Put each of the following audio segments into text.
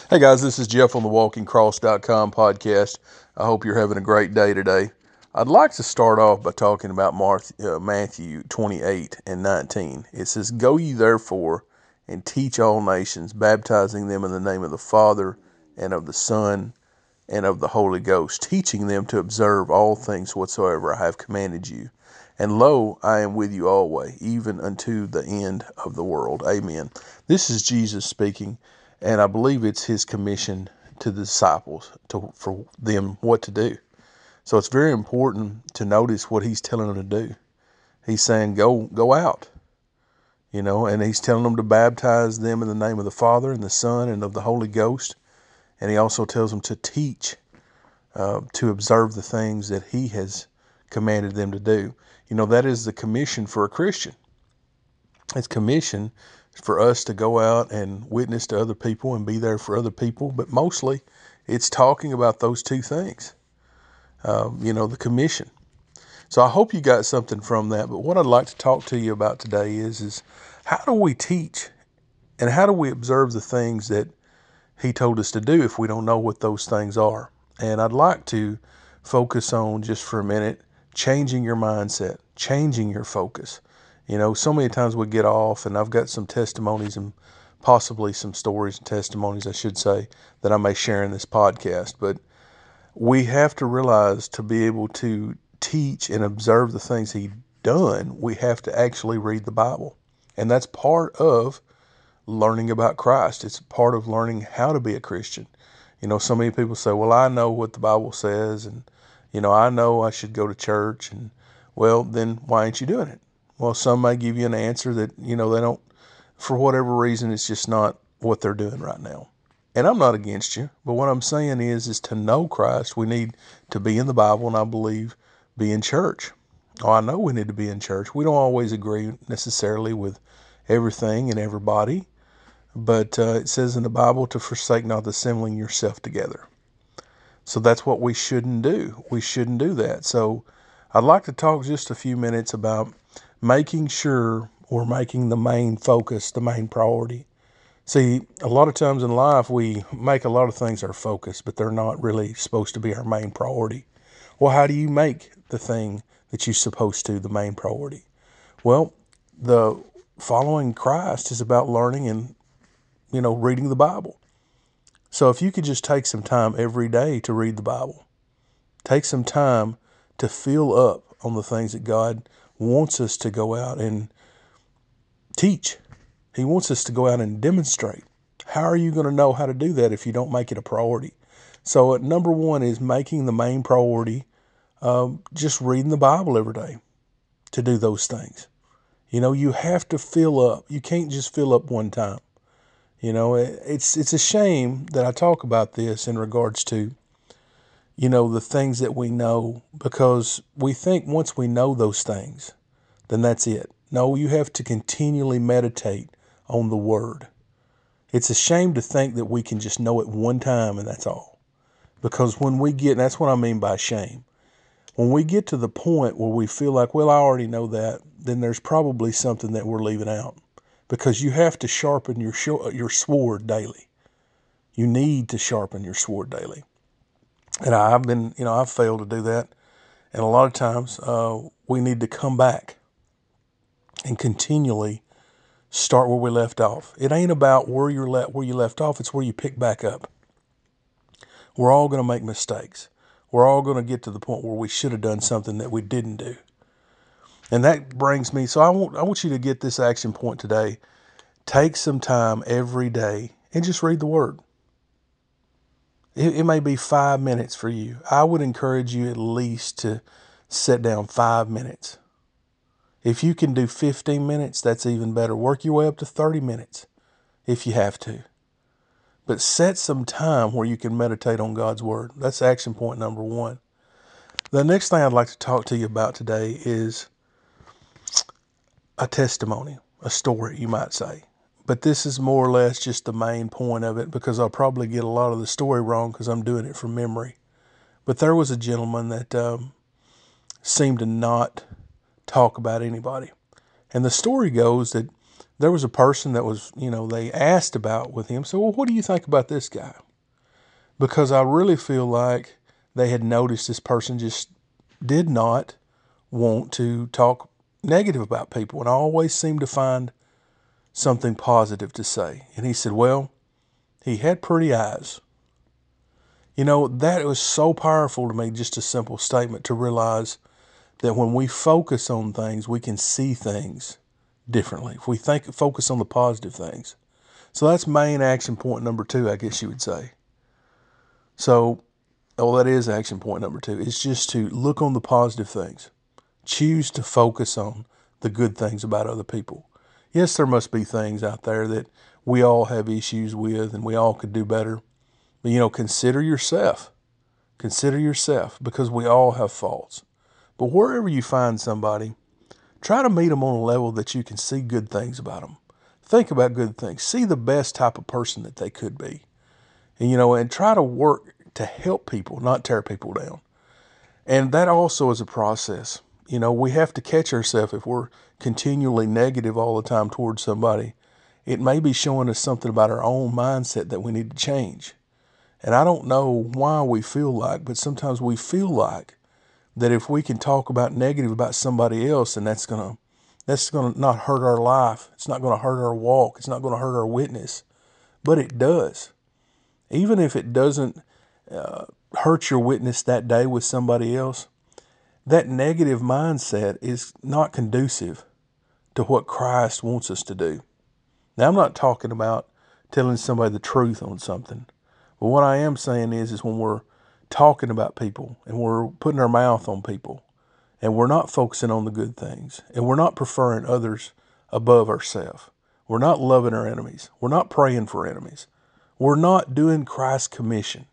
Hey guys, this is Jeff on the WalkingCross.com podcast. I hope you're having a great day today. I'd like to start off by talking about Matthew 28 and 19. It says, "Go ye therefore and teach all nations, baptizing them in the name of the Father and of the Son and of the Holy Ghost, teaching them to observe all things whatsoever I have commanded you. And lo, I am with you always, even unto the end of the world." Amen. This is Jesus speaking, and I believe it's his commission to the disciples for them what to do. So it's very important to notice what he's telling them to do. He's saying, go out, and he's telling them to baptize them in the name of the Father and the Son and of the Holy Ghost. And he also tells them to teach, to observe the things that he has commanded them to do. That is the commission for a Christian. It's commission for us to go out and witness to other people and be there for other people. But mostly it's talking about those two things, the commission. So I hope you got something from that. But what I'd like to talk to you about today is how do we teach and how do we observe the things that he told us to do if we don't know what those things are? And I'd like to focus on, just for a minute, changing your mindset, changing your focus. So many times we get off, and I've got some testimonies and possibly some stories and testimonies, I should say, that I may share in this podcast. But we have to realize, to be able to teach and observe the things he done, we have to actually read the Bible. And that's part of learning about Christ. It's part of learning how to be a Christian. So many people say, well, I know what the Bible says, and, I know I should go to church, and, well, then why ain't you doing it? Well, some may give you an answer that, they don't, for whatever reason, it's just not what they're doing right now. And I'm not against you, but what I'm saying is to know Christ, we need to be in the Bible, and I believe be in church. Oh, I know we need to be in church. We don't always agree necessarily with everything and everybody, but it says in the Bible to forsake not assembling yourself together. So that's what we shouldn't do. We shouldn't do that. So I'd like to talk just a few minutes about making sure we're making the main focus, the main priority. See, a lot of times in life we make a lot of things our focus, but they're not really supposed to be our main priority. Well, how do you make the thing that you're supposed to the main priority? Well, the following Christ is about learning and reading the Bible. So if you could just take some time every day to read the Bible, take some time to fill up on the things that God wants us to go out and teach. He wants us to go out and demonstrate. How are you going to know how to do that if you don't make it a priority? So number one is making the main priority, just reading the Bible every day to do those things. You have to fill up. You can't just fill up one time. It's a shame that I talk about this in regards to, the things that we know, because we think once we know those things, then that's it. No, you have to continually meditate on the Word. It's a shame to think that we can just know it one time and that's all. Because when we get, and that's what I mean by shame, when we get to the point where we feel like, well, I already know that, then there's probably something that we're leaving out. Because you have to sharpen your sword daily. You need to sharpen your sword daily. And I've failed to do that. And a lot of times we need to come back and continually start where we left off. It ain't about where you left off. It's where you pick back up. We're all going to make mistakes. We're all going to get to the point where we should have done something that we didn't do. And that brings me, so I want you to get this action point today. Take some time every day and just read the Word. It may be 5 minutes for you. I would encourage you at least to sit down 5 minutes. If you can do 15 minutes, that's even better. Work your way up to 30 minutes if you have to. But set some time where you can meditate on God's Word. That's action point number one. The next thing I'd like to talk to you about today is a testimony, a story, you might say. But this is more or less just the main point of it, because I'll probably get a lot of the story wrong because I'm doing it from memory. But there was a gentleman that seemed to not talk about anybody. And the story goes that There was a person that was, they asked about with him. So, well, what do you think about this guy? Because I really feel like they had noticed this person just did not want to talk negative about people. And I always seem to find something positive to say. And he said, well, he had pretty eyes. That was so powerful to me, just a simple statement to realize that when we focus on things, we can see things differently. If we focus on the positive things. So that's main action point number 2, I guess you would say. So, that is action point number 2. It's just to look on the positive things. Choose to focus on the good things about other people. Yes, there must be things out there that we all have issues with and we all could do better. But, consider yourself. Consider yourself, because we all have faults. But wherever you find somebody, try to meet them on a level that you can see good things about them. Think about good things. See the best type of person that they could be. And try to work to help people, not tear people down. And that also is a process. We have to catch ourselves if we're continually negative all the time towards somebody. It may be showing us something about our own mindset that we need to change. And I don't know why we feel like, but sometimes we feel like that if we can talk about negative about somebody else, and that's gonna not hurt our life. It's not gonna hurt our walk. It's not gonna hurt our witness. But it does. Even if it doesn't hurt your witness that day with somebody else, that negative mindset is not conducive to what Christ wants us to do. Now, I'm not talking about telling somebody the truth on something. But what I am saying is when we're talking about people and we're putting our mouth on people and we're not focusing on the good things and we're not preferring others above ourselves. We're not loving our enemies. We're not praying for enemies. We're not doing Christ's commission.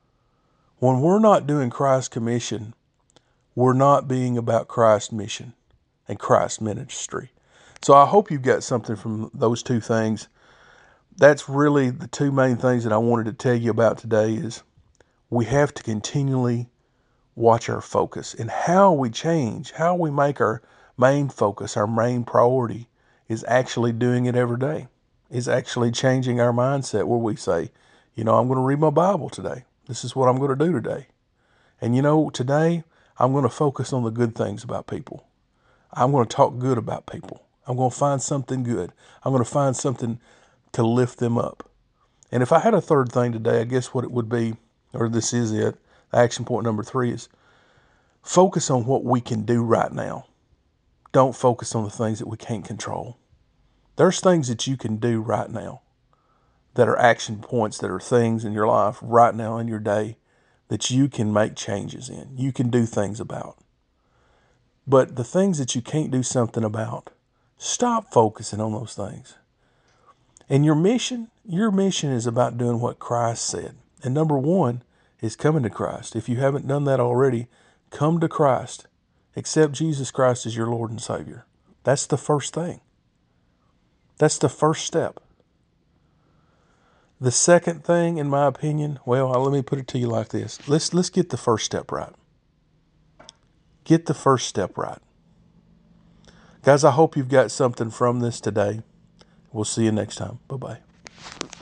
When we're not doing Christ's commission, we're not being about Christ's mission and Christ's ministry. So I hope you've got something from those 2 things. That's really the 2 main things that I wanted to tell you about today is we have to continually watch our focus and how we change, how we make our main focus, our main priority is actually doing it every day. Is actually changing our mindset where we say, I'm going to read my Bible today. This is what I'm going to do today. And today I'm going to focus on the good things about people. I'm going to talk good about people. I'm going to find something good. I'm going to find something to lift them up. And if I had a third thing today, I guess what it would be, or this is it, action point number 3 is focus on what we can do right now. Don't focus on the things that we can't control. There's things that you can do right now that are action points, that are things in your life right now in your day that you can make changes in. You can do things about. But the things that you can't do something about, stop focusing on those things. And your mission is about doing what Christ said. And number 1 is coming to Christ. If you haven't done that already, come to Christ. Accept Jesus Christ as your Lord and Savior. That's the first thing. That's the first step. The second thing, in my opinion, let me put it to you like this. Let's get the first step right. Get the first step right. Guys, I hope you've got something from this today. We'll see you next time. Bye-bye.